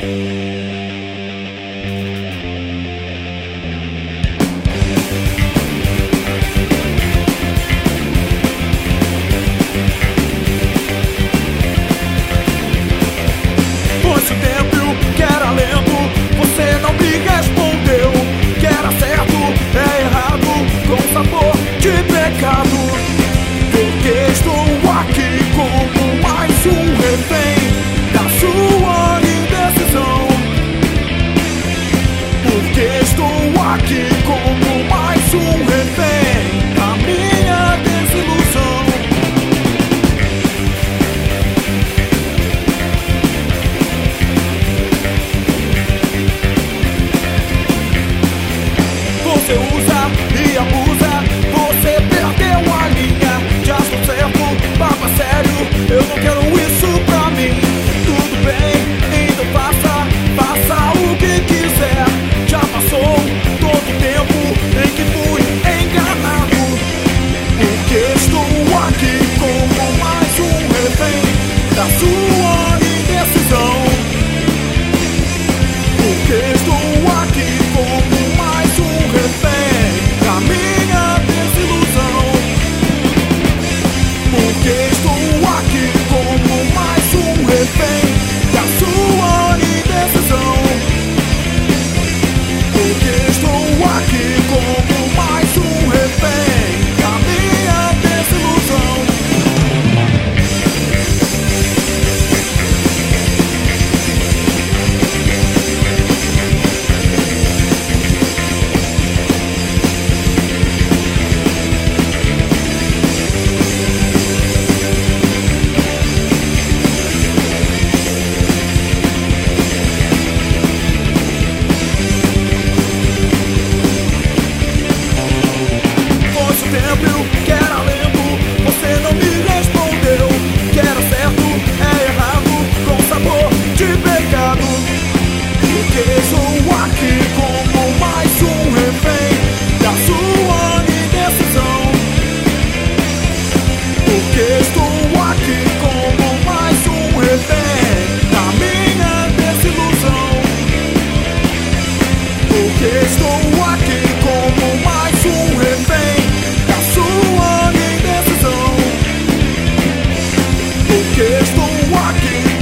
Você usa e abusa, você perdeu a linha. Já estou certo, papo sério, eu não quero isso pra mim. Tudo bem, então faça o que quiser. Já passou todo o tempo em que fui enganado. Porque estou aqui como mais um refém da sua indecisão. Porque estou aqui como mais um refém da minha desilusão. Porque estou aqui como mais um refém da sua indecisão. Porque estou aqui como mais um refém da minha desilusão. Que era lento, você não me respondeu. Que era certo, é errado, com sabor de pecado. Porque estou aqui como mais um refém da sua indecisão. Porque estou aqui como mais um refém da minha desilusão. Porque estou aqui como mais um refém da sua indecisão. Porque estou aqui